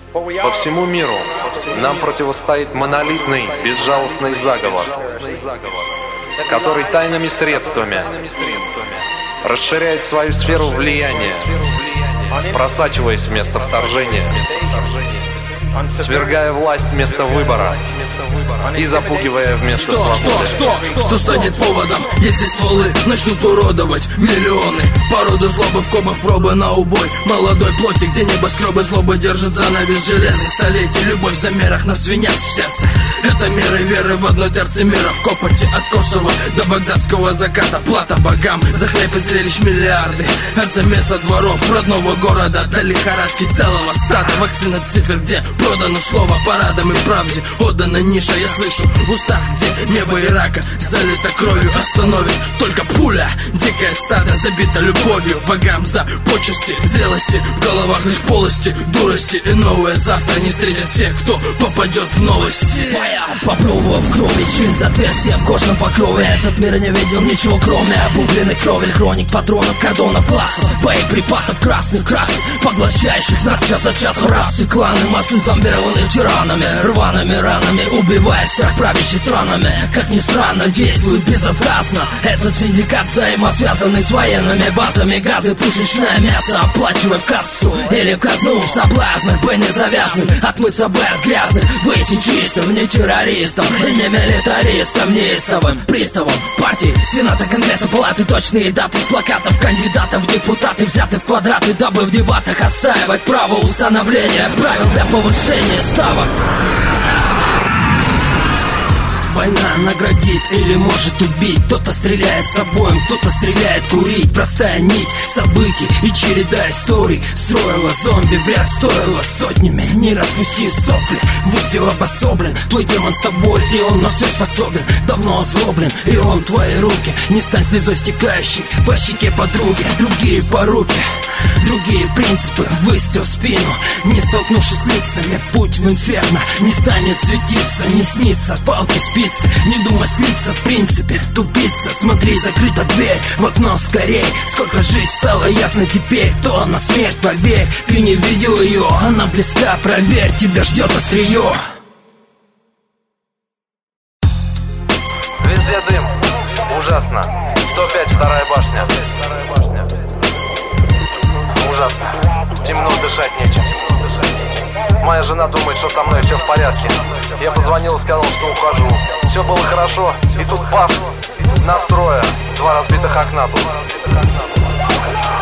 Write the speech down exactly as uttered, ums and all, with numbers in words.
По всему миру нам противостоит монолитный, безжалостный заговор, который тайными средствами расширяет свою сферу влияния, просачиваясь вместо вторжения, свергая власть вместо выбора и запугивая вместо что, свободы. Что, что, что станет поводом, если стволы начнут уродовать миллионы? Породу злобы в кобах, пробы на убой молодой плоти, где небоскребы злобы держат занавес железа столетий. Любовь в замерах на свинец в сердце. Это меры веры в одной терце мира. В копоте от Косово до багдадского заката. Плата богам за хлеб и зрелищ миллиарды. От замеса дворов родного города до лихорадки целого стада. Вакцина цифр, где продано слово парадом и правде. Отдана ниша, я слышу в устах, где небо Ирака залито кровью. Остановит только пуля. Дикое стадо забито любовью богам за почести, зрелости. В головах лишь полости, дурости. И новое завтра не встретят тех, кто попадет в новости. Попробовав крови через отверстия в кожном покрове, этот мир не видел ничего, кроме обугленных кровель, хроник патронов, кордонов, классов, боеприпасов красных, красных, поглощающих нас час от часу. Расы, кланы, массы зомбированы тиранами, рваными ранами, убивает страх правящий странами. Как ни странно, действует безотказно этот синдикат, взаимосвязанный с военными базами. Газы, пушечное мясо, оплачивая в кассу или в казну. В соблазнах бы не завязнуть, отмыться бы от грязных, выйти чистым, не террористом и не милитаристом, неистовым приставом партии, сената, конгресса, палаты, точные даты с плакатов кандидатов в депутаты взяты в квадраты, дабы в дебатах отстаивать право установления правил для повышения ставок. Война наградит или может убить. Кто-то стреляет с обоим, кто-то стреляет курить. Простая нить событий и череда историй строила зомби в ряд, стоило сотнями. Не распусти сопли, выстрел обособлен. Твой демон с тобой, и он на все способен. Давно озлоблен, и он твои руки. Не стань слезой стекающей по щеке подруги. Другие поруки, другие принципы, выстрел в спину. Не столкнувшись с лицами, путь в инферно не станет светиться, не снится, палки спицы. Не думай слиться, в принципе, тупица. Смотри, закрыта дверь, в окно скорей. Сколько жить стало ясно теперь. То она смерть, поверь, ты не видел ее, она близка, проверь, тебя ждет острие. Везде дым, ужасно. сто пять, вторая башня. Ужасно. Темно, дышать нечем. Моя жена думает, что со мной все в порядке. Я позвонил и сказал, что ухожу. Все было хорошо, и тут бах, настроя. Два разбитых окна тут.